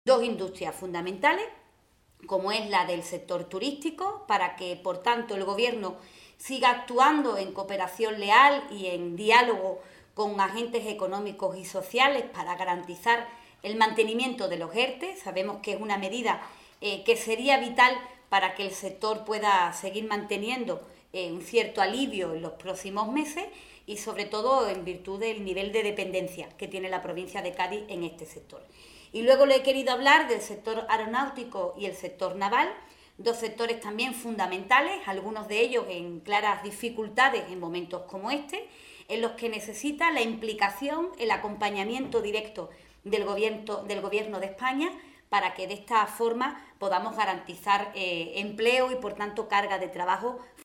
Dos industrias fundamentales, como es la del sector turístico, para que, por tanto, el Gobierno siga actuando en cooperación leal y en diálogo con agentes económicos y sociales para garantizar el mantenimiento de los ERTE. Sabemos que es una medida que sería vital para que el sector pueda seguir manteniendo un cierto alivio en los próximos meses y, sobre todo, en virtud del nivel de dependencia que tiene la provincia de Cádiz en este sector. Y luego le he querido hablar del sector aeronáutico y el sector naval, dos sectores también fundamentales, algunos de ellos en claras dificultades en momentos como este, en los que necesita la implicación, el acompañamiento directo del Gobierno de España para que de esta forma podamos garantizar empleo y, por tanto, carga de trabajo